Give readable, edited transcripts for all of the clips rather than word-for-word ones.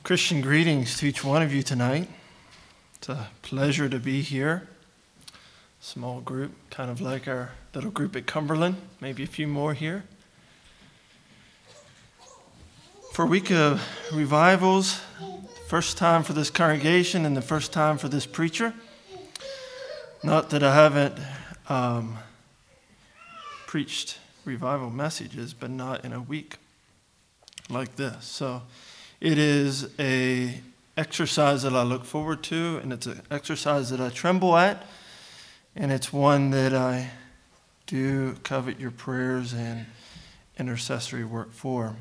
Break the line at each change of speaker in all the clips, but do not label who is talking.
Christian greetings to each one of you tonight. It's a pleasure to be here. Small group, kind of like our little group at Cumberland, maybe a few more here. For a week of revivals, first time for this congregation and the first time for this preacher. Not that I haven't preached revival messages, but not in a week like this. So it is an exercise that I look forward to, and it's an exercise that I tremble at, and it's one that I do covet your prayers and intercessory work for.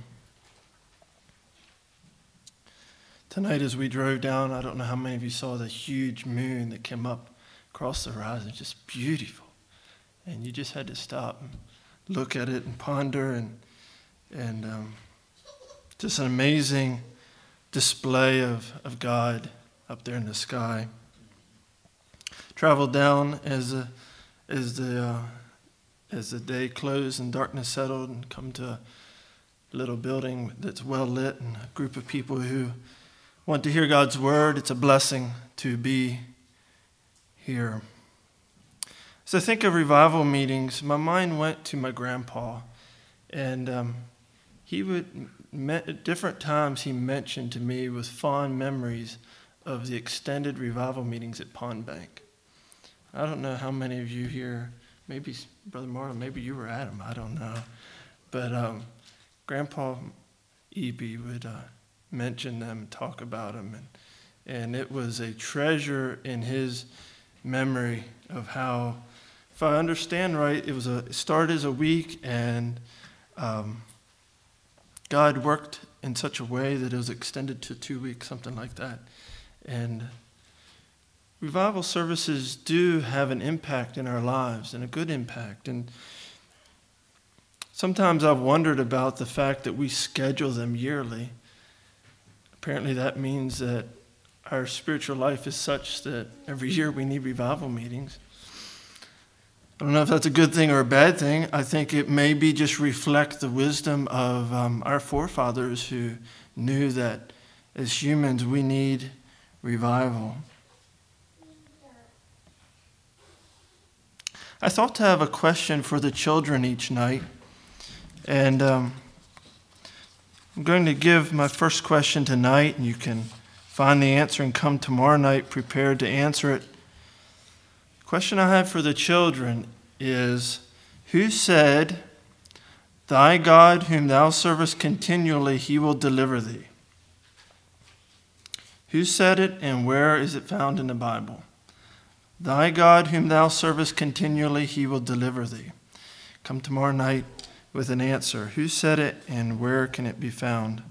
Tonight as we drove down, I don't know how many of you saw the huge moon that came up across the horizon, just beautiful. And you just had to stop and look at it and ponder, and just an amazing display of God up there in the sky. Traveled down as the day closed and darkness settled, and come to a little building that's well lit and a group of people who want to hear God's word. It's a blessing to be here. As I think of revival meetings, my mind went to my grandpa, and he would, at different times, he mentioned to me with fond memories of the extended revival meetings at Pond Bank. I don't know how many of you here, maybe Brother Marlon, maybe you were at them, I don't know. But Grandpa E.B. would mention them and talk about them, and it was a treasure in his memory of how, if I understand right, it started as a week, and God worked in such a way that it was extended to 2 weeks, something like that. And revival services do have an impact in our lives, and a good impact. And sometimes I've wondered about the fact that we schedule them yearly. Apparently that means that our spiritual life is such that every year we need revival meetings. I don't know if that's a good thing or a bad thing. I think it maybe just reflect the wisdom of our forefathers who knew that as humans we need revival. I thought to have a question for the children each night, and I'm going to give my first question tonight, and you can find the answer and come tomorrow night prepared to answer it. The question I have for the children is, who said, "Thy God whom thou servest continually, he will deliver thee"? Who said it, and where is it found in the Bible? Thy God whom thou servest continually, he will deliver thee. Come tomorrow night with an answer. Who said it, and where can it be found?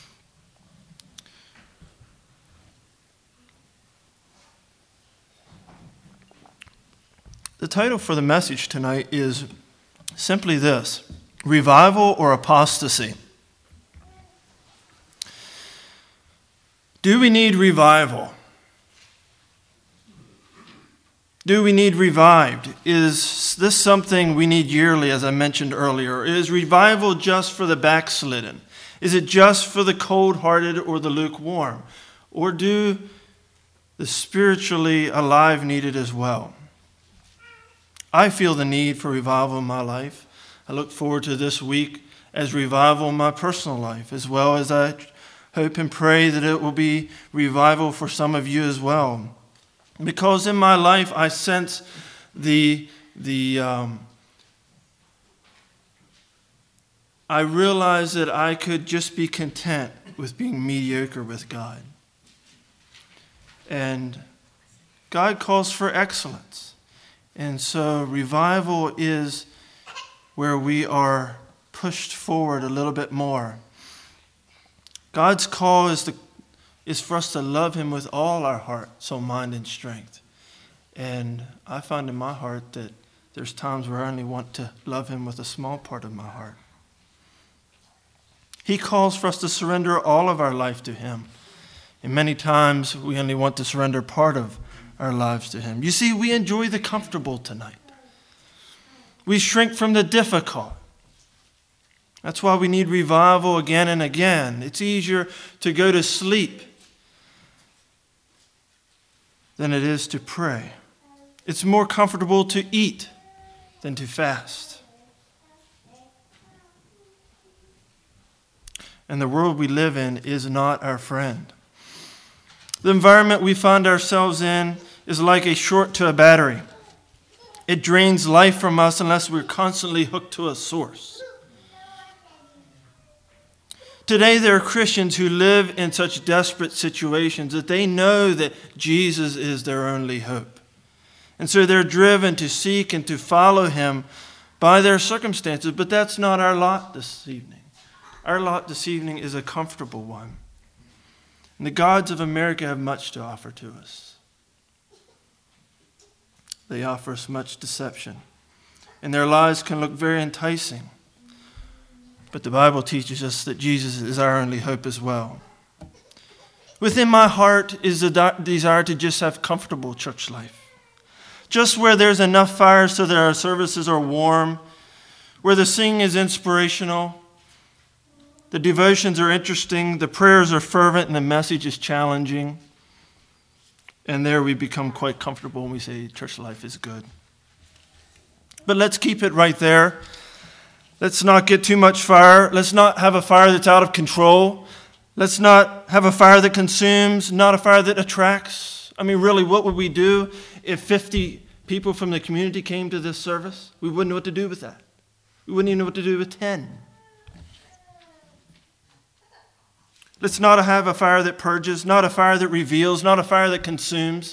The title for the message tonight is simply this: Revival or Apostasy? Do we need revival? Do we need revived? Is this something we need yearly, as I mentioned earlier? Is revival just for the backslidden? Is it just for the cold-hearted or the lukewarm? Or do the spiritually alive need it as well? I feel the need for revival in my life. I look forward to this week as revival in my personal life, as well as I hope and pray that it will be revival for some of you as well. Because in my life I sense I realize that I could just be content with being mediocre with God. And God calls for excellence. And so revival is where we are pushed forward a little bit more. God's call is for us to love him with all our heart, soul, mind, and strength. And I find in my heart that there's times where I only want to love him with a small part of my heart. He calls for us to surrender all of our life to him. And many times we only want to surrender part of our lives to him. You see, we enjoy the comfortable tonight. We shrink from the difficult. That's why we need revival again and again. It's easier to go to sleep than it is to pray. It's more comfortable to eat than to fast. And the world we live in is not our friend. The environment we find ourselves in is like a short to a battery. It drains life from us unless we're constantly hooked to a source. Today there are Christians who live in such desperate situations that they know that Jesus is their only hope. And so they're driven to seek and to follow him by their circumstances. But that's not our lot this evening. Our lot this evening is a comfortable one. And the gods of America have much to offer to us. They offer us much deception. And their lives can look very enticing. But the Bible teaches us that Jesus is our only hope as well. Within my heart is the desire to just have comfortable church life. Just where there's enough fire so that our services are warm, where the singing is inspirational, the devotions are interesting, the prayers are fervent, and the message is challenging. And there we become quite comfortable when we say church life is good. But let's keep it right there. Let's not get too much fire. Let's not have a fire that's out of control. Let's not have a fire that consumes, not a fire that attracts. I mean, really, what would we do if 50 people from the community came to this service? We wouldn't know what to do with that. We wouldn't even know what to do with 10. Let's not have a fire that purges, not a fire that reveals, not a fire that consumes,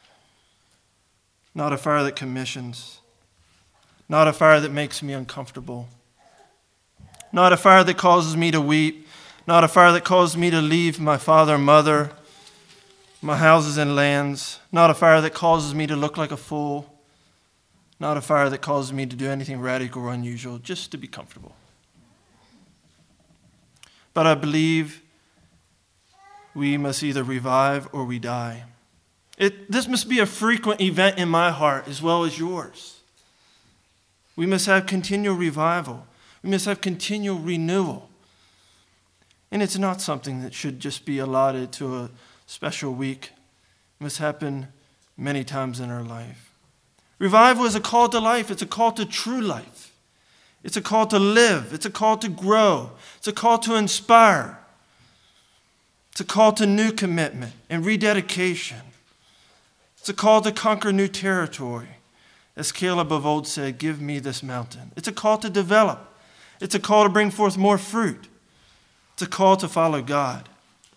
not a fire that commissions, not a fire that makes me uncomfortable, not a fire that causes me to weep, not a fire that causes me to leave my father and mother, my houses and lands, not a fire that causes me to look like a fool, not a fire that causes me to do anything radical or unusual, just to be comfortable. But I believe we must either revive or we die. This must be a frequent event in my heart as well as yours. We must have continual revival. We must have continual renewal. And it's not something that should just be allotted to a special week. It must happen many times in our life. Revival is a call to life. It's a call to true life. It's a call to live. It's a call to grow. It's a call to inspire. It's a call to new commitment and rededication. It's a call to conquer new territory. As Caleb of old said, give me this mountain. It's a call to develop. It's a call to bring forth more fruit. It's a call to follow God.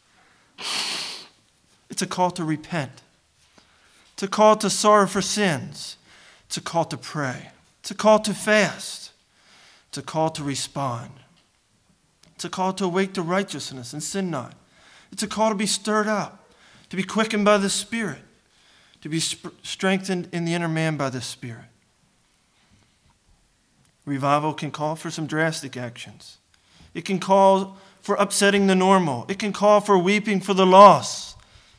It's a call to repent. It's a call to sorrow for sins. It's a call to pray. It's a call to fast. It's a call to respond. It's a call to awake to righteousness and sin not. It's a call to be stirred up, to be quickened by the Spirit, to be strengthened in the inner man by the Spirit. Revival can call for some drastic actions. It can call for upsetting the normal. It can call for weeping for the lost.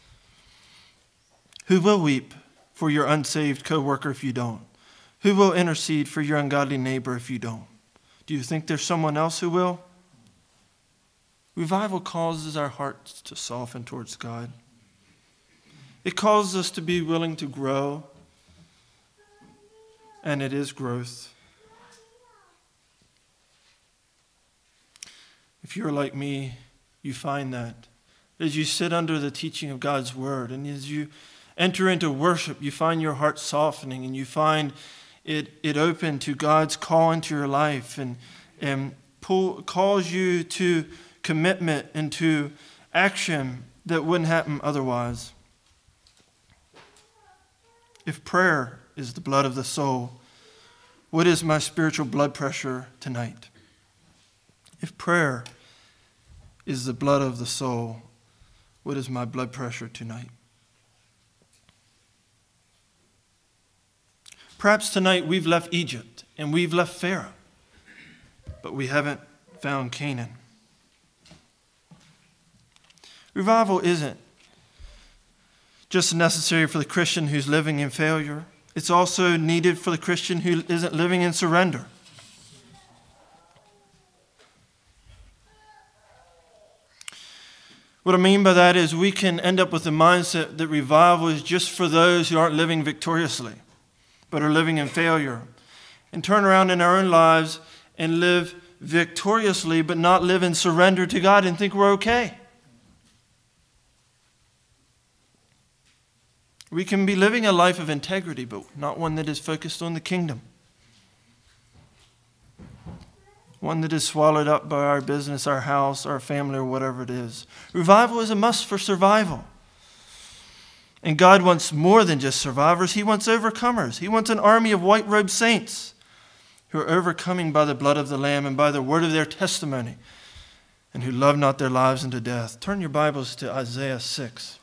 Who will weep for your unsaved coworker if you don't? Who will intercede for your ungodly neighbor if you don't? Do you think there's someone else who will? Revival causes our hearts to soften towards God. It causes us to be willing to grow, and it is growth. If you're like me, you find that as you sit under the teaching of God's word and as you enter into worship, you find your heart softening and you find it open to God's call into your life and calls you to commitment and to action that wouldn't happen otherwise. If prayer is the blood of the soul, what is my spiritual blood pressure tonight? If prayer is the blood of the soul, what is my blood pressure tonight? Perhaps tonight we've left Egypt and we've left Pharaoh, but we haven't found Canaan. Revival isn't just necessary for the Christian who's living in failure. It's also needed for the Christian who isn't living in surrender. What I mean by that is we can end up with the mindset that revival is just for those who aren't living victoriously, but are living in failure, and turn around in our own lives and live victoriously, but not live in surrender to God and think we're okay. We can be living a life of integrity, but not one that is focused on the kingdom. One that is swallowed up by our business, our house, our family, or whatever it is. Revival is a must for survival. And God wants more than just survivors. He wants overcomers. He wants an army of white-robed saints who are overcoming by the blood of the Lamb and by the word of their testimony, and who love not their lives unto death. Turn your Bibles to Isaiah 6.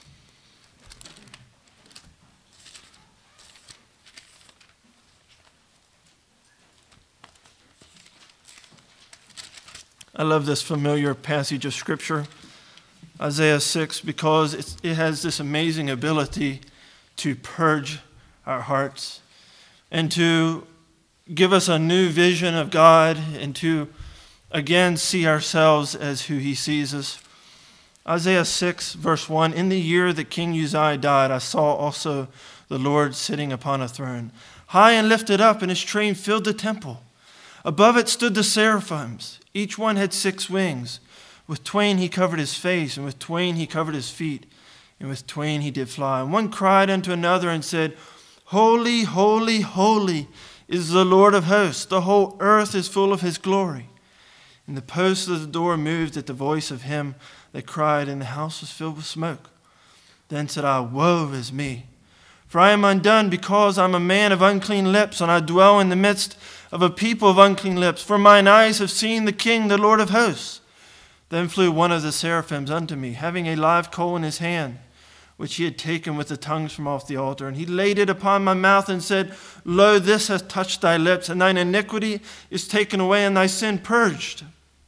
I love this familiar passage of Scripture, Isaiah 6, because it has this amazing ability to purge our hearts and to give us a new vision of God and to again see ourselves as who He sees us. Isaiah 6, verse 1, in the year that King Uzziah died, I saw also the Lord sitting upon a throne, high and lifted up, and His train filled the temple. Above it stood the seraphims. Each one had 6 wings. With twain He covered His face, and with twain He covered His feet, and with twain He did fly. And one cried unto another and said, Holy, holy, holy is the Lord of hosts. The whole earth is full of His glory. And the posts of the door moved at the voice of him that cried, and the house was filled with smoke. Then said I, Woe is me! For I am undone, because I am a man of unclean lips, and I dwell in the midst of a people of unclean lips. For mine eyes have seen the King, the Lord of hosts. Then flew one of the seraphims unto me, having a live coal in his hand, which he had taken with the tongues from off the altar. And he laid it upon my mouth and said, Lo, this hath touched thy lips, and thine iniquity is taken away, and thy sin purged.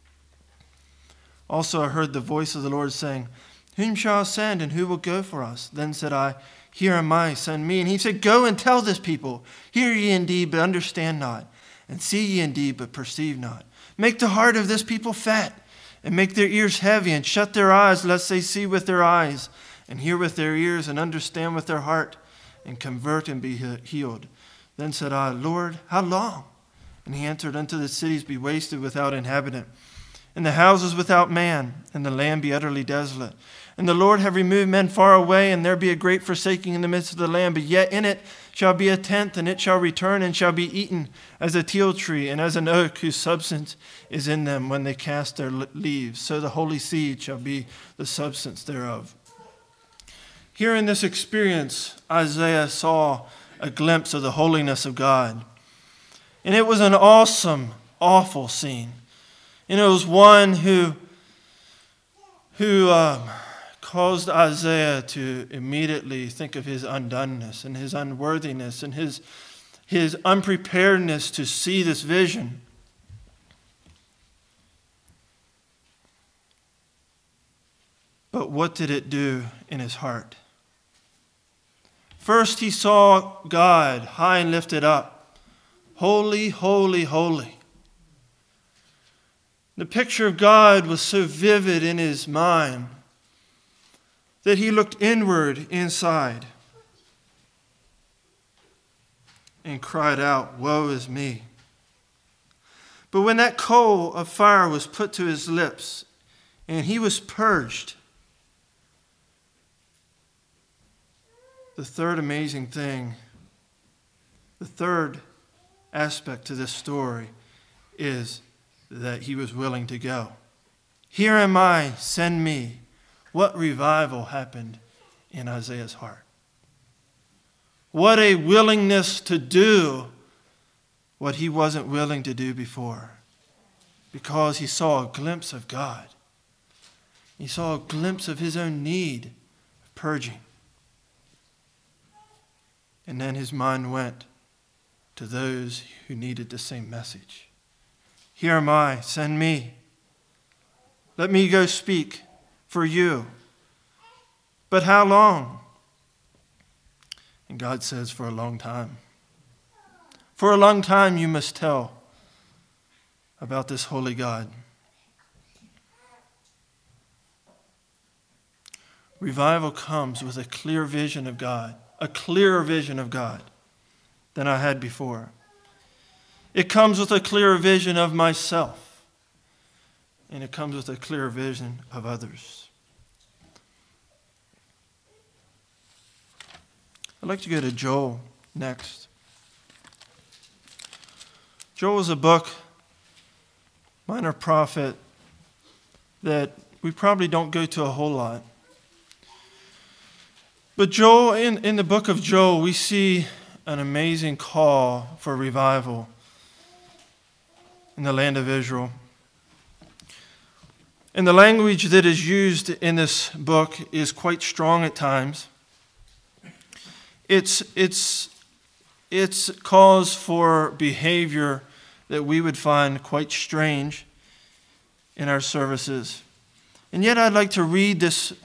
Also I heard the voice of the Lord saying, Whom shall I send, and who will go for us? Then said I, Here am I, send me. And he said, Go and tell this people, Hear ye indeed, but understand not, and see ye indeed, but perceive not. Make the heart of this people fat, and make their ears heavy, and shut their eyes, lest they see with their eyes, and hear with their ears, and understand with their heart, and convert and be healed. Then said I, Lord, how long? And he answered, Until the cities be wasted without inhabitant, and the houses without man, and the land be utterly desolate. And the Lord have removed men far away, and there be a great forsaking in the midst of the land. But yet in it shall be a tenth, and it shall return, and shall be eaten as a teil tree, and as an oak whose substance is in them when they cast their leaves. So the holy seed shall be the substance thereof. Here in this experience, Isaiah saw a glimpse of the holiness of God. And it was an awesome, awful scene. And it was one who caused Isaiah to immediately think of his undoneness and his unworthiness and his unpreparedness to see this vision. But what did it do in his heart? First, he saw God high and lifted up. Holy, holy, holy. The picture of God was so vivid in his mind that he looked inward inside and cried out, Woe is me. But when that coal of fire was put to his lips and he was purged, the third amazing thing, the third aspect to this story is that he was willing to go. Here am I, send me. What revival happened in Isaiah's heart? What a willingness to do what he wasn't willing to do before, because he saw a glimpse of God. He saw a glimpse of his own need of purging. And then his mind went to those who needed the same message. Here am I, send me. Let me go speak for you. But how long? And God says, for a long time. For a long time you must tell about this holy God. Revival comes with a clear vision of God, a clearer vision of God than I had before. It comes with a clearer vision of myself, and it comes with a clearer vision of others. I'd like to go to Joel next. Joel is a book, minor prophet, that we probably don't go to a whole lot. But Joel, in the book of Joel, we see an amazing call for revival in the land of Israel. And the language that is used in this book is quite strong at times. It's calls for behavior that we would find quite strange in our services. And yet I'd like to read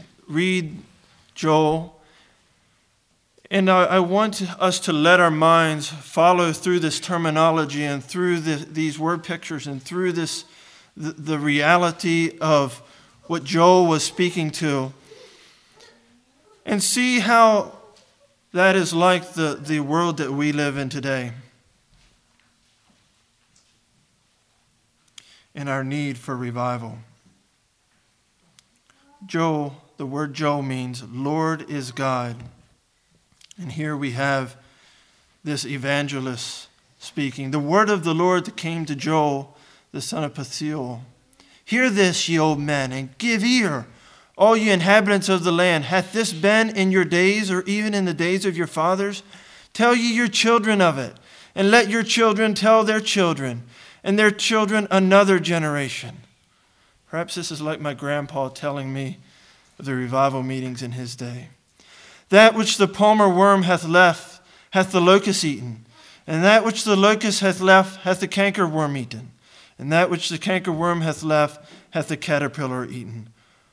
Joel, and I want us to let our minds follow through this terminology and through these word pictures and through the reality of what Joel was speaking to, and see how that is like the world that we live in today, and our need for revival. Joel, the word Joel means Lord is God. And here we have this evangelist speaking. The word of the Lord that came to Joel, the son of Pethuel. Hear this, ye old men, and give ear, all ye inhabitants of the land. Hath this been in your days, or even in the days of your fathers? Tell ye your children of it, and let your children tell their children, and their children another generation. Perhaps this is like my grandpa telling me of the revival meetings in his day. That which the palmer worm hath left, hath the locust eaten. And that which the locust hath left, hath the cankerworm eaten. And that which the cankerworm hath left, hath the caterpillar eaten.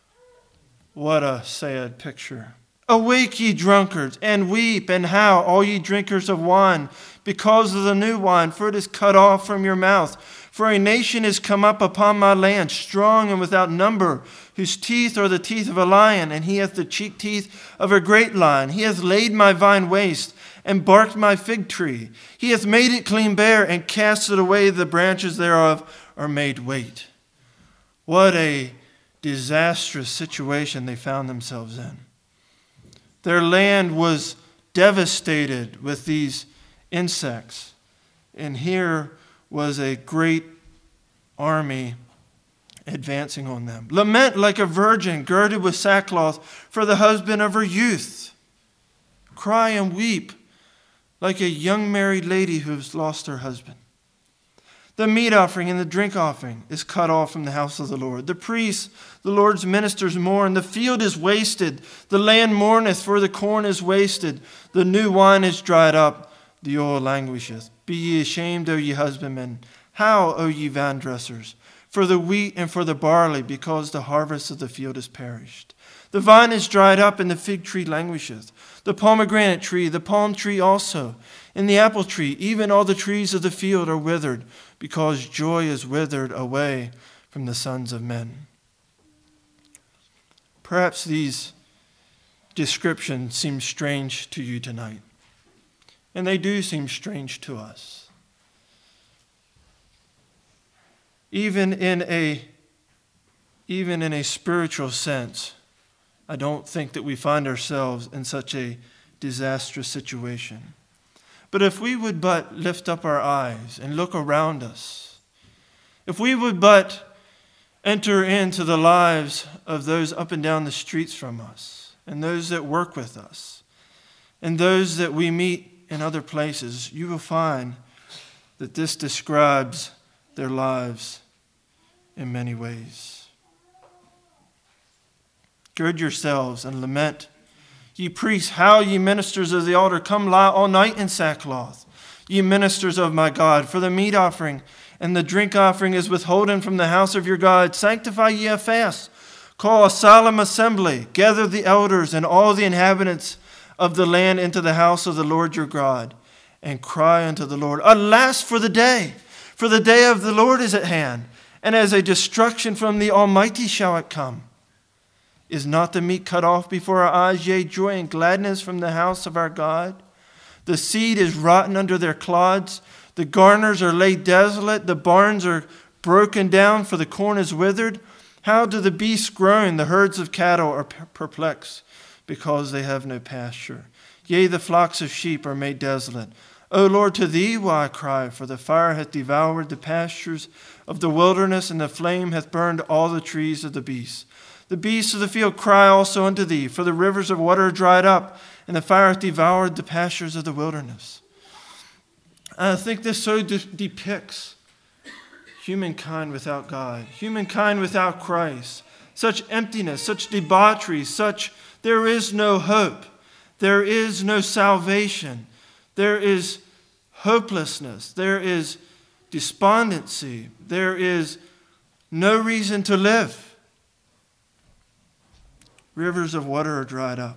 What a sad picture. Awake, ye drunkards, and weep, and howl, all ye drinkers of wine, because of the new wine, for it is cut off from your mouth. For a nation is come up upon my land, strong and without number, whose teeth are the teeth of a lion, and he hath the cheek teeth of a great lion. He hath laid my vine waste, and barked my fig tree. He hath made it clean bare, and cast it away. The branches thereof are made wait. What a disastrous situation they found themselves in. Their land was devastated with these insects, and here was a great army advancing on them. Lament like a virgin girded with sackcloth for the husband of her youth. Cry and weep like a young married lady who has lost her husband. The meat offering and the drink offering is cut off from the house of the Lord. The priests, the Lord's ministers mourn. The field is wasted. The land mourneth, for the corn is wasted. The new wine is dried up. The oil languisheth. Be ye ashamed, O ye husbandmen. How, O ye vine dressers? For the wheat and for the barley, because the harvest of the field is perished. The vine is dried up, and the fig tree languisheth. The pomegranate tree, the palm tree also, and the apple tree, even all the trees of the field are withered, because joy is withered away from the sons of men. Perhaps these descriptions seem strange to you tonight. And they do seem strange to us. Even in a spiritual sense, I don't think that we find ourselves in such a disastrous situation. But if we would but lift up our eyes and look around us, if we would but enter into the lives of those up and down the streets from us, and those that work with us, and those that we meet in other places, you will find that this describes their lives in many ways. Gird yourselves and lament. Ye priests, howl, ye ministers of the altar, come lie all night in sackcloth. Ye ministers of my God, for the meat offering and the drink offering is withholden from the house of your God. Sanctify ye a fast. Call a solemn assembly. Gather the elders and all the inhabitants of the land into the house of the Lord your God, and cry unto the Lord, alas for the day of the Lord is at hand, and as a destruction from the Almighty shall it come. Is not the meat cut off before our eyes, yea, joy and gladness from the house of our God? The seed is rotten under their clods. The garners are laid desolate. The barns are broken down, for the corn is withered. How do the beasts groan? The herds of cattle are perplexed, because they have no pasture. Yea, the flocks of sheep are made desolate. O Lord, to thee will I cry, for the fire hath devoured the pastures of the wilderness, and the flame hath burned all the trees of the beasts. The beasts of the field cry also unto thee, for the rivers of water are dried up, and the fire hath devoured the pastures of the wilderness. I think this so depicts humankind without God, humankind without Christ. Such emptiness, such debauchery, there is no hope. There is no salvation. There is hopelessness. There is despondency. There is no reason to live. Rivers of water are dried up.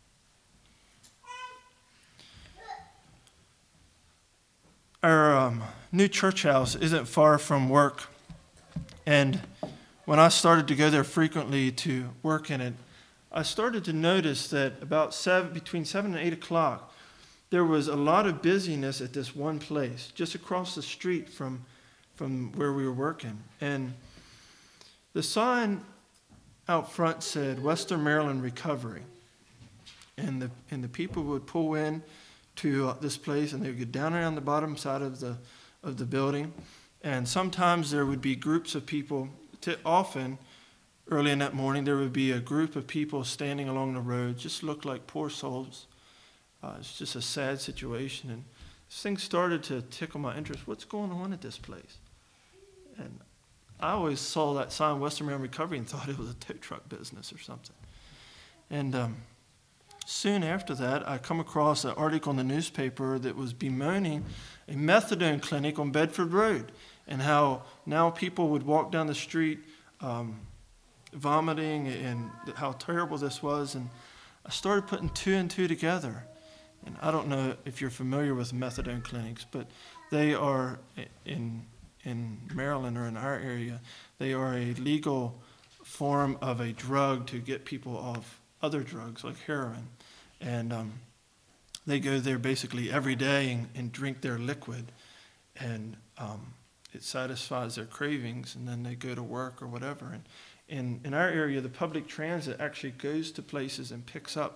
Our new church house isn't far from work. And when I started to go there frequently to work in it, I started to notice that between 7 and 8 o'clock, there was a lot of busyness at this one place, just across the street from where we were working. And the sign out front said Western Maryland Recovery. And the people would pull in to this place, and they would get down around the bottom side of the building. And sometimes there would be groups of people. Often, early in that morning, there would be a group of people standing along the road, just looked like poor souls. It's just a sad situation. And this thing started to tickle my interest. What's going on at this place? And I always saw that sign, Western Maryland Recovery, and thought it was a tow truck business or something. And soon after that, I come across an article in the newspaper that was bemoaning a methadone clinic on Bedford Road, and how now people would walk down the street vomiting, and how terrible this was. And I started putting two and two together. And I don't know if you're familiar with methadone clinics, but they are in Maryland, or in our area, they are a legal form of a drug to get people off other drugs like heroin. And they go there basically every day and drink their liquid, and it satisfies their cravings, and then they go to work or whatever. And in our area, the public transit actually goes to places and picks up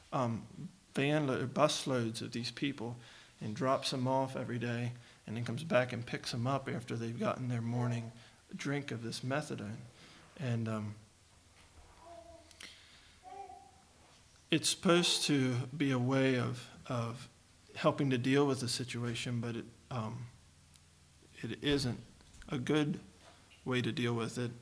bus loads of these people and drops them off every day, and then comes back and picks them up after they've gotten their morning drink of this methadone. And it's supposed to be a way of helping to deal with the situation, but it isn't a good way to deal with it.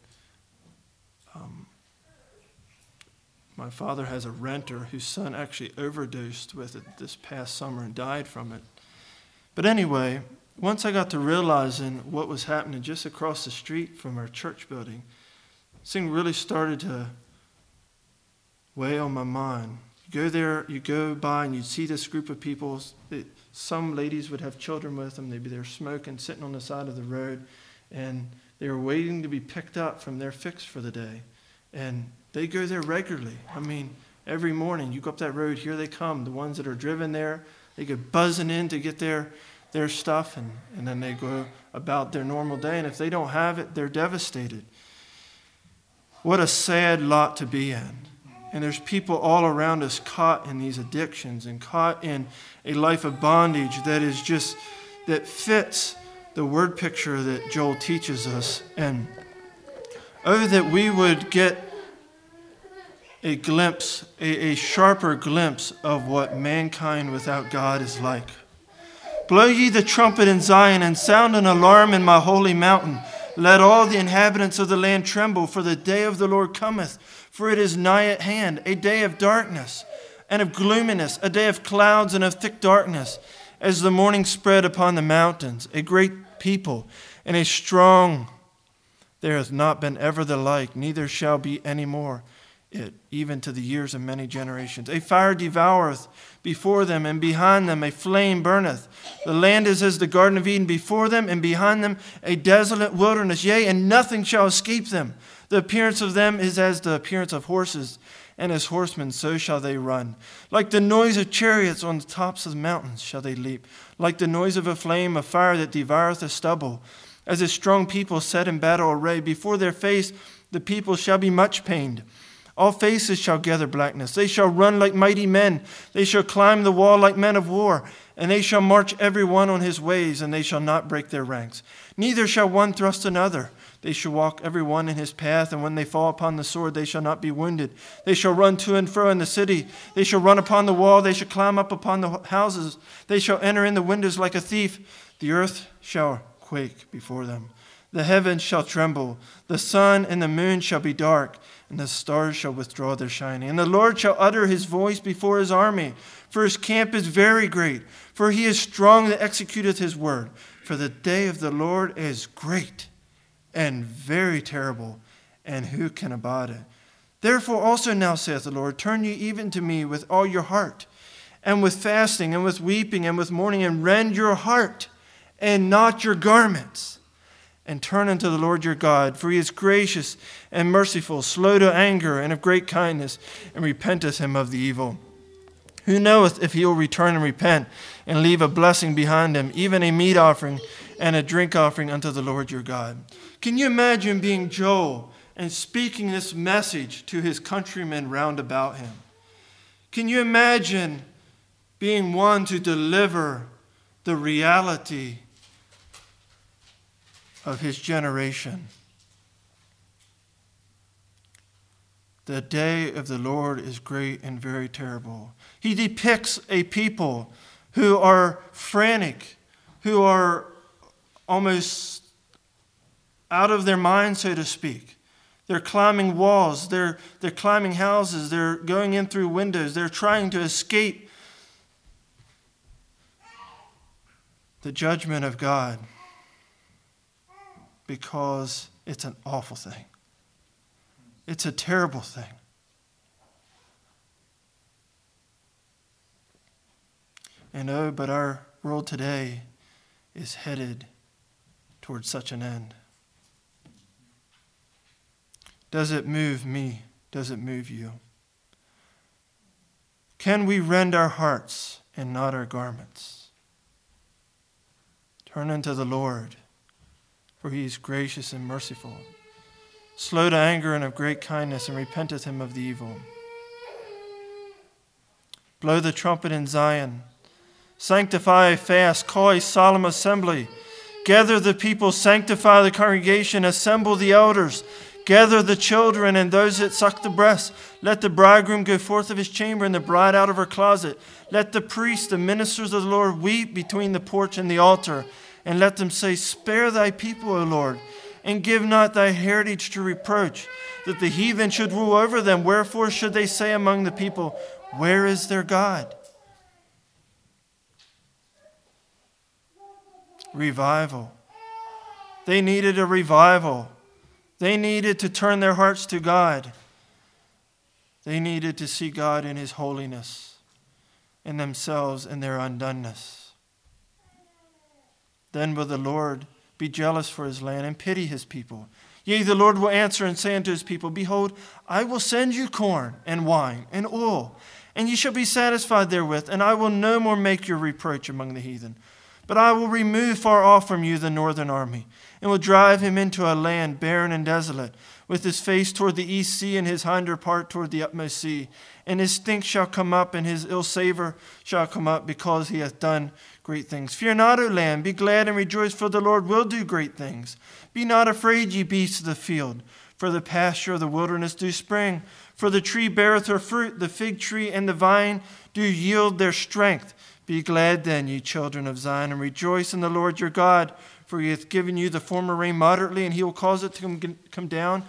My father has a renter whose son actually overdosed with it this past summer and died from it. But anyway, once I got to realizing what was happening just across the street from our church building, this thing really started to weigh on my mind. You go there, you go by, and you'd see this group of people. Some ladies would have children with them. They'd be there smoking, sitting on the side of the road, and they were waiting to be picked up from their fix for the day. And they go there regularly. I mean, every morning you go up that road, here they come. The ones that are driven there, they go buzzing in to get their stuff, and then they go about their normal day. And if they don't have it, they're devastated. What a sad lot to be in. And there's people all around us caught in these addictions and caught in a life of bondage that fits the word picture that Joel teaches us. And oh, that we would get a glimpse, a sharper glimpse of what mankind without God is like. Blow ye the trumpet in Zion, and sound an alarm in my holy mountain. Let all the inhabitants of the land tremble, for the day of the Lord cometh. For it is nigh at hand, a day of darkness and of gloominess, a day of clouds and of thick darkness, as the morning spread upon the mountains. A great people and a strong, there hath not been ever the like, neither shall be any more it, even to the years of many generations. A fire devoureth before them, and behind them a flame burneth. The land is as the Garden of Eden before them, and behind them a desolate wilderness. Yea, and nothing shall escape them. The appearance of them is as the appearance of horses, and as horsemen so shall they run. Like the noise of chariots on the tops of the mountains shall they leap. Like the noise of a flame of fire that devoureth the stubble. As a strong people set in battle array, before their face the people shall be much pained. All faces shall gather blackness. They shall run like mighty men. They shall climb the wall like men of war. And they shall march every one on his ways, and they shall not break their ranks. Neither shall one thrust another. They shall walk every one in his path, and when they fall upon the sword, they shall not be wounded. They shall run to and fro in the city. They shall run upon the wall. They shall climb up upon the houses. They shall enter in the windows like a thief. The earth shall quake before them. The heavens shall tremble. The sun and the moon shall be dark, and the stars shall withdraw their shining. And the Lord shall utter his voice before his army, for his camp is very great. For he is strong that executeth his word. For the day of the Lord is great and very terrible, and who can abide it? Therefore also now saith the Lord, turn ye even to me with all your heart, and with fasting, and with weeping, and with mourning, and rend your heart, and not your garments, and turn unto the Lord your God, for he is gracious and merciful, slow to anger, and of great kindness, and repenteth him of the evil. Who knoweth if he will return and repent, and leave a blessing behind him, even a meat offering and a drink offering unto the Lord your God? Can you imagine being Joel and speaking this message to his countrymen round about him? Can you imagine being one to deliver the reality of his generation? The day of the Lord is great and very terrible. He depicts a people who are frantic, who are almost out of their mind, so to speak. They're climbing walls, they're climbing houses, they're going in through windows, they're trying to escape the judgment of God, because it's an awful thing. It's a terrible thing. And oh, but our world today is headed towards such an end. Does it move me? Does it move you? Can we rend our hearts and not our garments? Turn unto the Lord, for he is gracious and merciful, slow to anger and of great kindness, and repenteth him of the evil. Blow the trumpet in Zion. Sanctify a fast. Call a solemn assembly. Gather the people. Sanctify the congregation. Assemble the elders. Gather the children and those that suck the breast. Let the bridegroom go forth of his chamber and the bride out of her closet. Let the priests, the ministers of the Lord, weep between the porch and the altar. And let them say, spare thy people, O Lord, and give not thy heritage to reproach, that the heathen should rule over them. Wherefore should they say among the people, where is their God? Revival. They needed a revival. They needed to turn their hearts to God. They needed to see God in his holiness, in themselves and their undoneness. Then will the Lord be jealous for his land and pity his people. Yea, the Lord will answer and say unto his people, behold, I will send you corn and wine and oil, and ye shall be satisfied therewith, and I will no more make your reproach among the heathen. But I will remove far off from you the northern army, and will drive him into a land barren and desolate, with his face toward the east sea, and his hinder part toward the utmost sea. And his stink shall come up, and his ill savor shall come up, because he hath done great things. Fear not, O land, be glad and rejoice, for the Lord will do great things. Be not afraid, ye beasts of the field, for the pasture of the wilderness do spring. For the tree beareth her fruit, the fig tree and the vine do yield their strength. Be glad then, ye children of Zion, and rejoice in the Lord your God, for he hath given you the former rain moderately, and he will cause it to come down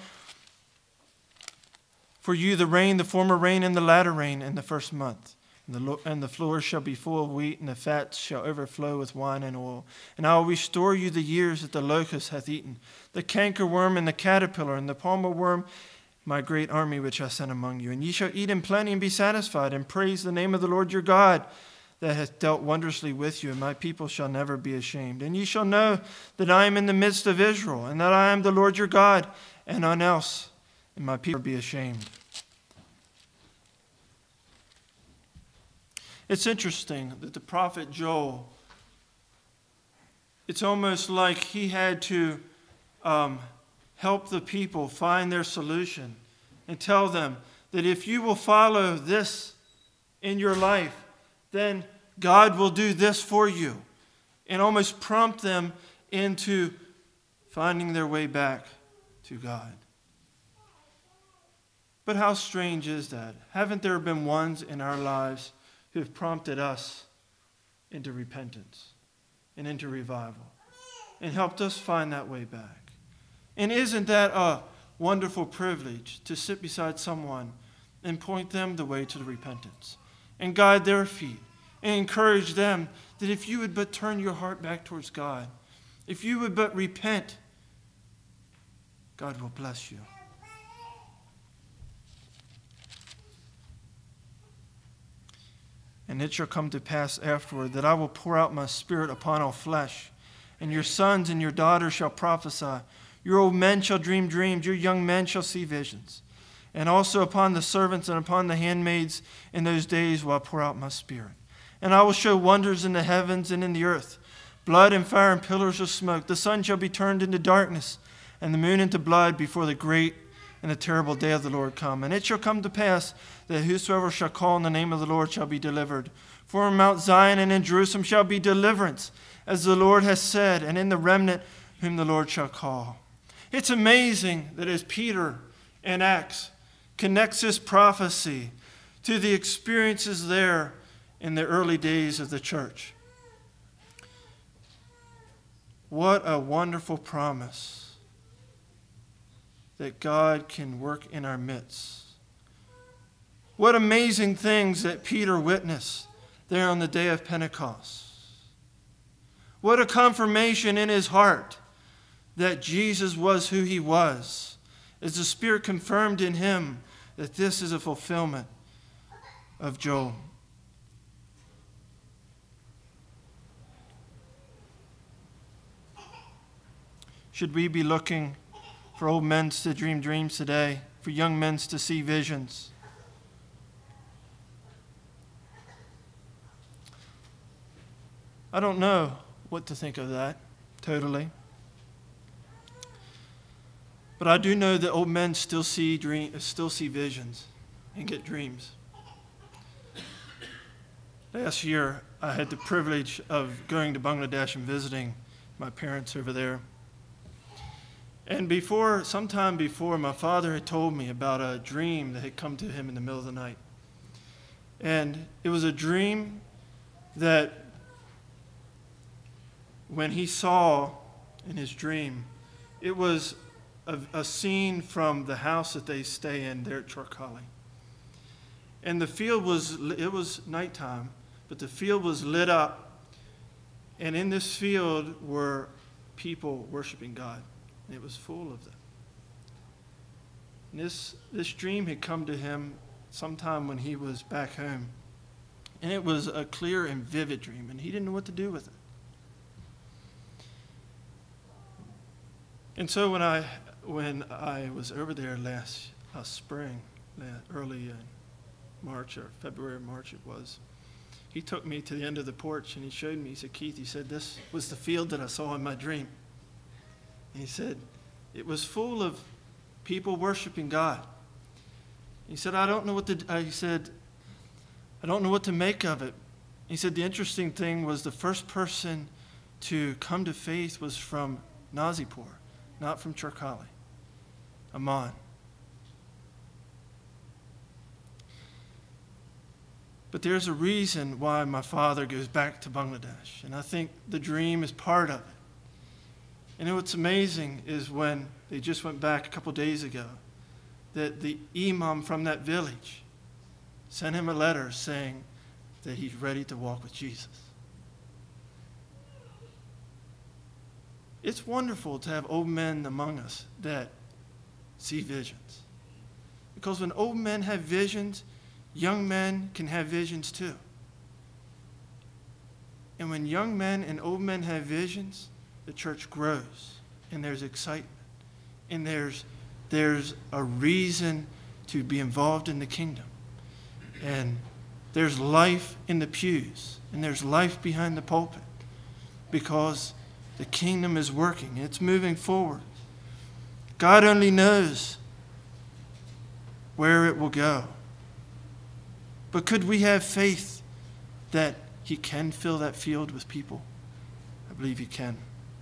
for you the rain, the former rain, and the latter rain in the first month. And the floors shall be full of wheat, and the fats shall overflow with wine and oil. And I will restore you the years that the locust hath eaten, the cankerworm and the caterpillar, and the palmer worm, my great army which I sent among you. And ye shall eat in plenty and be satisfied, and praise the name of the Lord your God, that hath dealt wondrously with you, and my people shall never be ashamed. And ye shall know that I am in the midst of Israel, and that I am the Lord your God, and none else. and my people be ashamed. It's interesting that the prophet Joel, it's almost like he had to help the people find their solution and tell them that if you will follow this in your life, then God will do this for you, and almost prompt them into finding their way back to God. But how strange is that? Haven't there been ones in our lives who have prompted us into repentance and into revival and helped us find that way back? And isn't that a wonderful privilege to sit beside someone and point them the way to the repentance and guide their feet and encourage them that if you would but turn your heart back towards God, if you would but repent, God will bless you. And it shall come to pass afterward that I will pour out my Spirit upon all flesh, and your sons and your daughters shall prophesy. Your old men shall dream dreams, your young men shall see visions. And also upon the servants and upon the handmaids in those days will I pour out my Spirit. And I will show wonders in the heavens and in the earth, blood and fire and pillars of smoke. The sun shall be turned into darkness, and the moon into blood before the great and the terrible day of the Lord come. And it shall come to pass that whosoever shall call on the name of the Lord shall be delivered. For in Mount Zion and in Jerusalem shall be deliverance, as the Lord has said, and in the remnant whom the Lord shall call. It's amazing that as Peter in Acts connects this prophecy to the experiences there in the early days of the church. What a wonderful promise that God can work in our midst. What amazing things that Peter witnessed there on the day of Pentecost. What a confirmation in his heart that Jesus was who he was, as the Spirit confirmed in him that this is a fulfillment of Joel. Should we be looking for old men to dream dreams today, for young men to see visions? I don't know what to think of that, totally. But I do know that old men still see visions and get dreams. Last year, I had the privilege of going to Bangladesh and visiting my parents over there. And sometime before, my father had told me about a dream that had come to him in the middle of the night. And it was a dream that when he saw in his dream, it was a scene from the house that they stay in there at Charkali. And the field it was nighttime, but the field was lit up. And in this field were people worshiping God. And it was full of them. And this dream had come to him sometime when he was back home. And it was a clear and vivid dream, and he didn't know what to do with it. And so when I was over there last spring, early in March or February or March it was, he took me to the end of the porch and he showed me, he said, Keith, he said, this was the field that I saw in my dream. And he said, it was full of people worshiping God. He said, I don't know what to make of it. He said, the interesting thing was the first person to come to faith was from Nazipur, not from Charkali, Amman. But there's a reason why my father goes back to Bangladesh, and I think the dream is part of it. And what's amazing is when they just went back a couple days ago, that the imam from that village sent him a letter saying that he's ready to walk with Jesus. It's wonderful to have old men among us that see visions. Because when old men have visions, young men can have visions too. And when young men and old men have visions, the church grows, and there's excitement, and there's there's a reason to be involved in the kingdom. And there's life in the pews, and there's life behind the pulpit, because the kingdom is working. It's moving forward. God only knows where it will go. But could we have faith that he can fill that field with people? I believe he can.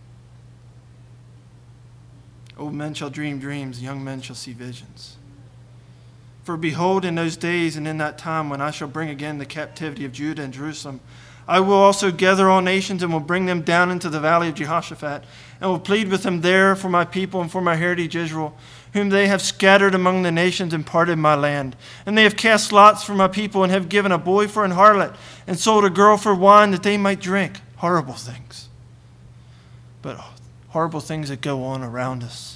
Old men shall dream dreams, young men shall see visions. For behold, in those days and in that time when I shall bring again the captivity of Judah and Jerusalem, I will also gather all nations and will bring them down into the valley of Jehoshaphat, and will plead with them there for my people and for my heritage Israel, whom they have scattered among the nations and parted my land. And they have cast lots for my people, and have given a boy for an harlot, and sold a girl for wine that they might drink. Horrible things. But horrible things that go on around us.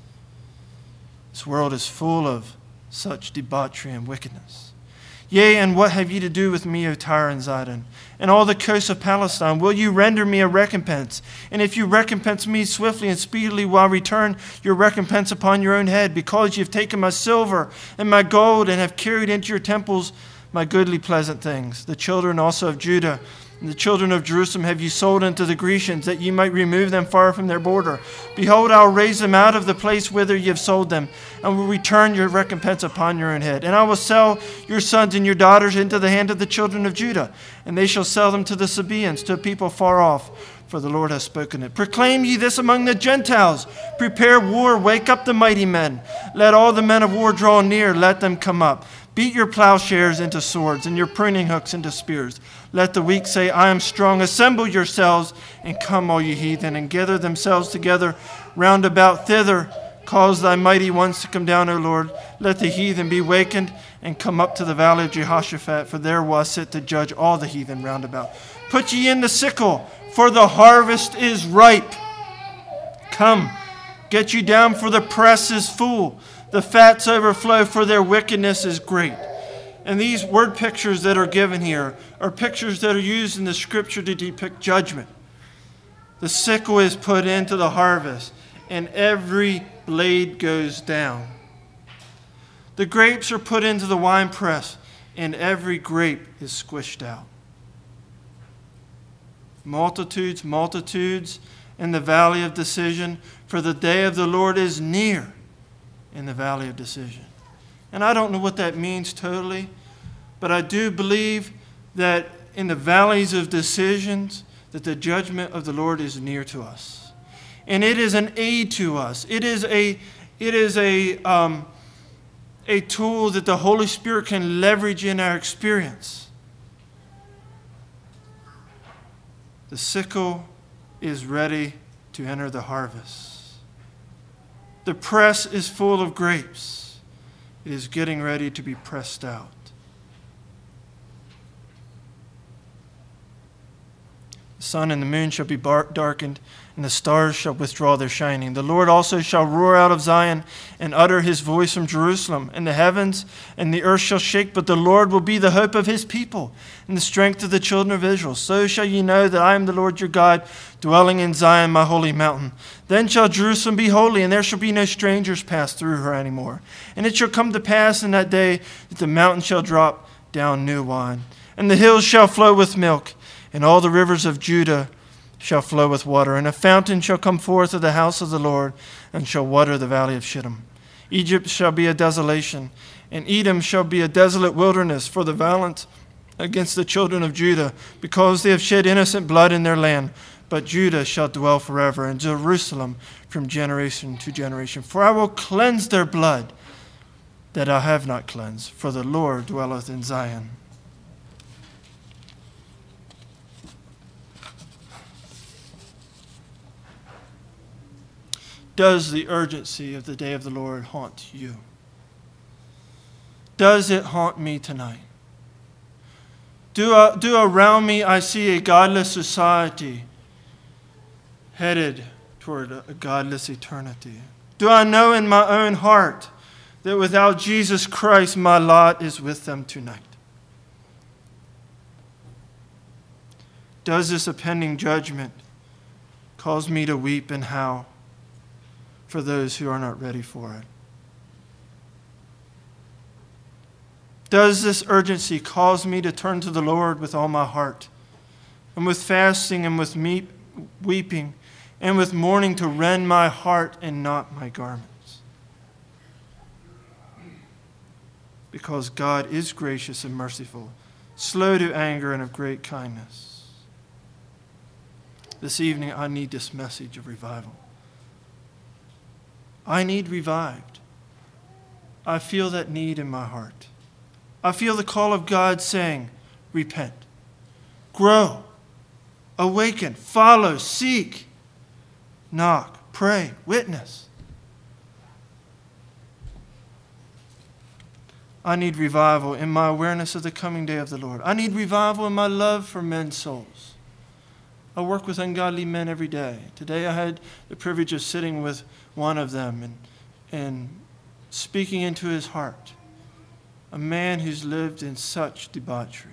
This world is full of such debauchery and wickedness. Yea, and what have ye to do with me, O Tyre and Zidon, and all the coasts of Palestine? Will you render me a recompense? And if you recompense me swiftly and speedily, will I return your recompense upon your own head, because ye have taken my silver and my gold, and have carried into your temples my goodly pleasant things. The children also of Judah and the children of Jerusalem have you sold unto the Grecians, that ye might remove them far from their border. Behold, I will raise them out of the place whither ye have sold them, and will return your recompense upon your own head. And I will sell your sons and your daughters into the hand of the children of Judah, and they shall sell them to the Sabaeans, to a people far off, for the Lord has spoken it. Proclaim ye this among the Gentiles. Prepare war, wake up the mighty men. Let all the men of war draw near, let them come up. Beat your plowshares into swords, and your pruning hooks into spears. Let the weak say, I am strong. Assemble yourselves, and come, all ye heathen, and gather themselves together round about thither. Cause thy mighty ones to come down, O Lord. Let the heathen be wakened, and come up to the valley of Jehoshaphat, for there will I sit to judge all the heathen round about. Put ye in the sickle, for the harvest is ripe. Come, get you down, for the press is full. The fats overflow, for their wickedness is great. And these word pictures that are given here are pictures that are used in the scripture to depict judgment. The sickle is put into the harvest, and every blade goes down. The grapes are put into the winepress, and every grape is squished out. Multitudes, multitudes in the valley of decision, for the day of the Lord is near in the valley of decision. And I don't know what that means totally, but I do believe that in the valleys of decisions, that the judgment of the Lord is near to us. And it is an aid to us. It is a tool that the Holy Spirit can leverage in our experience. The sickle is ready to enter the harvest. The press is full of grapes. It is getting ready to be pressed out. The sun and the moon shall be darkened, and the stars shall withdraw their shining. The Lord also shall roar out of Zion and utter his voice from Jerusalem. And the heavens and the earth shall shake, but the Lord will be the hope of his people and the strength of the children of Israel. So shall ye know that I am the Lord your God, dwelling in Zion, my holy mountain. Then shall Jerusalem be holy, and there shall be no strangers pass through her any more. And it shall come to pass in that day that the mountain shall drop down new wine, and the hills shall flow with milk, and all the rivers of Judah shall flow with water. And a fountain shall come forth of the house of the Lord, and shall water the valley of Shittim. Egypt shall be a desolation, and Edom shall be a desolate wilderness for the violence against the children of Judah, because they have shed innocent blood in their land. But Judah shall dwell forever, and Jerusalem from generation to generation. For I will cleanse their blood that I have not cleansed, for the Lord dwelleth in Zion. Does the urgency of the day of the Lord haunt you? Does it haunt me tonight? Do around me I see a godless society headed toward a godless eternity? Do I know in my own heart that without Jesus Christ my lot is with them tonight? Does this impending judgment cause me to weep and howl for those who are not ready for it? Does this urgency cause me to turn to the Lord with all my heart, and with fasting and with weeping and with mourning to rend my heart and not my garments? Because God is gracious and merciful, slow to anger and of great kindness. This evening I need this message of revival. I need revived. I feel that need in my heart. I feel the call of God saying, repent, grow, awaken, follow, seek, knock, pray, witness. I need revival in my awareness of the coming day of the Lord. I need revival in my love for men's souls. I work with ungodly men every day. Today I had the privilege of sitting with one of them and speaking into his heart. A man who's lived in such debauchery.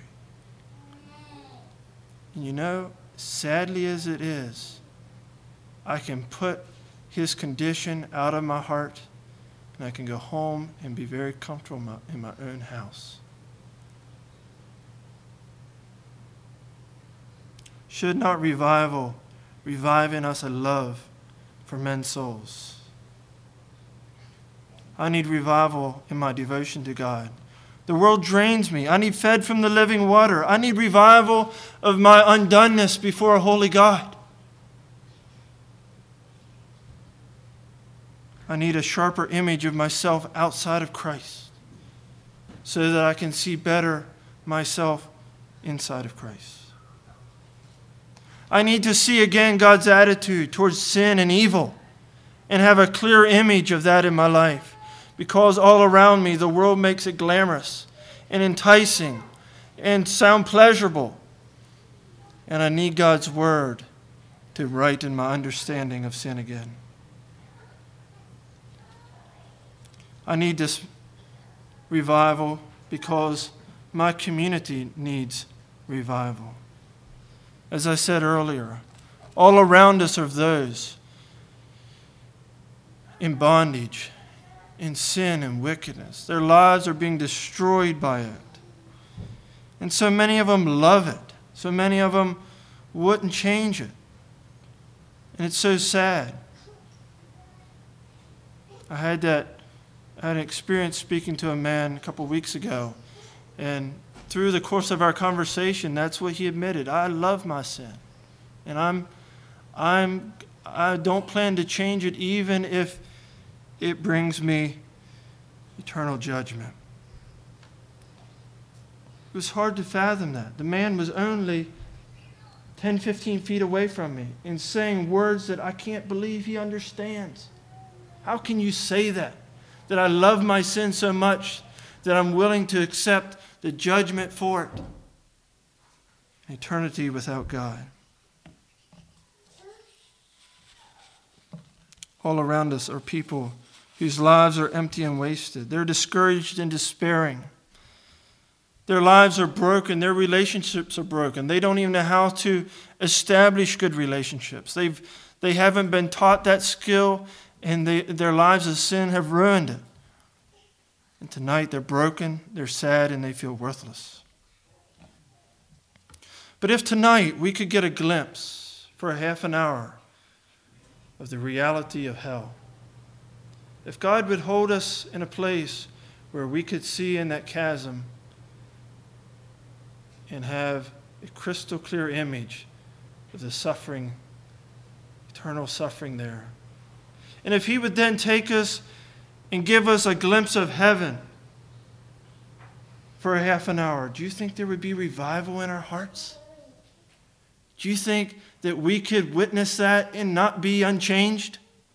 And you know, sadly as it is, I can put his condition out of my heart, and I can go home and be very comfortable in my own house. Should not revival revive in us a love for men's souls? I need revival in my devotion to God. The world drains me. I need fed from the living water. I need revival of my undoneness before a holy God. I need a sharper image of myself outside of Christ so that I can see better myself inside of Christ. I need to see again God's attitude towards sin and evil and have a clear image of that in my life, because all around me the world makes it glamorous and enticing and sound pleasurable. And I need God's word to righten my understanding of sin again. I need this revival because my community needs revival. As I said earlier, all around us are those in bondage, in sin and wickedness. Their lives are being destroyed by it. And so many of them love it. So many of them wouldn't change it. And it's so sad. I had an experience speaking to a man a couple weeks ago, and through the course of our conversation, that's what he admitted. I love my sin, and I don't plan to change it, even if it brings me eternal judgment. It was hard to fathom that. The man was only 10, 15 feet away from me and saying words that I can't believe he understands. How can you say that? That I love my sin so much that I'm willing to accept the judgment for it. Eternity without God. All around us are people whose lives are empty and wasted. They're discouraged and despairing. Their lives are broken. Their relationships are broken. They don't even know how to establish good relationships. They haven't been taught that skill, and their lives of sin have ruined it. And tonight they're broken, they're sad, and they feel worthless. But if tonight we could get a glimpse for a half an hour of the reality of hell, if God would hold us in a place where we could see in that chasm and have a crystal clear image of the suffering, eternal suffering there. And if he would then take us and give us a glimpse of heaven for a half an hour, do you think there would be revival in our hearts? Do you think that we could witness that and not be unchanged?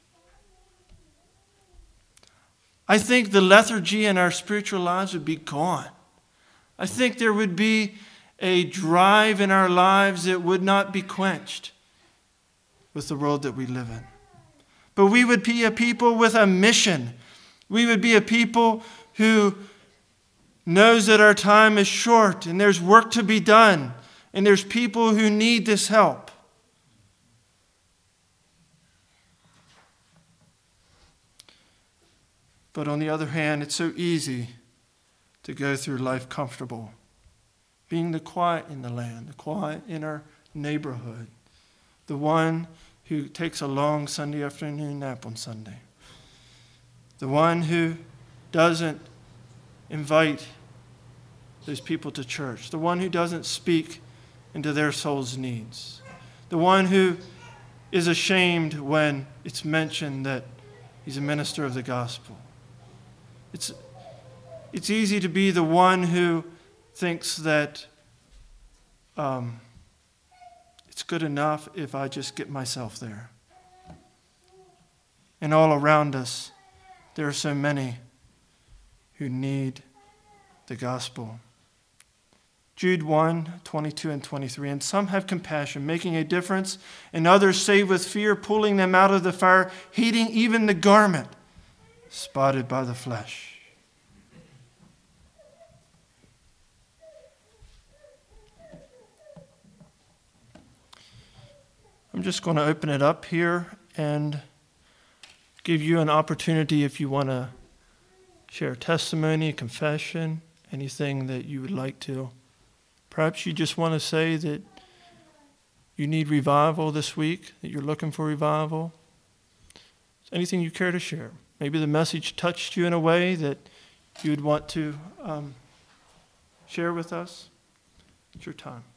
I think the lethargy in our spiritual lives would be gone. I think there would be a drive in our lives that would not be quenched with the world that we live in. But we would be a people with a mission. We would be a people who knows that our time is short and there's work to be done and there's people who need this help. But on the other hand, it's so easy to go through life comfortable, being the quiet in the land, the quiet in our neighborhood, the one who takes a long Sunday afternoon nap on Sunday, the one who doesn't invite those people to church, the one who doesn't speak into their soul's needs, the one who is ashamed when it's mentioned that he's a minister of the gospel. It's easy to be the one who thinks that it's good enough if I just get myself there. And all around us, there are so many who need the gospel. Jude 1, 22 and 23. And some have compassion, making a difference, and others save with fear, pulling them out of the fire, hating even the garment spotted by the flesh. I'm just going to open it up here and give you an opportunity if you want to share a testimony, a confession, anything that you would like to. Perhaps you just want to say that you need revival this week, that you're looking for revival. Anything you care to share. Maybe the message touched you in a way that you would want to share with us. It's your time.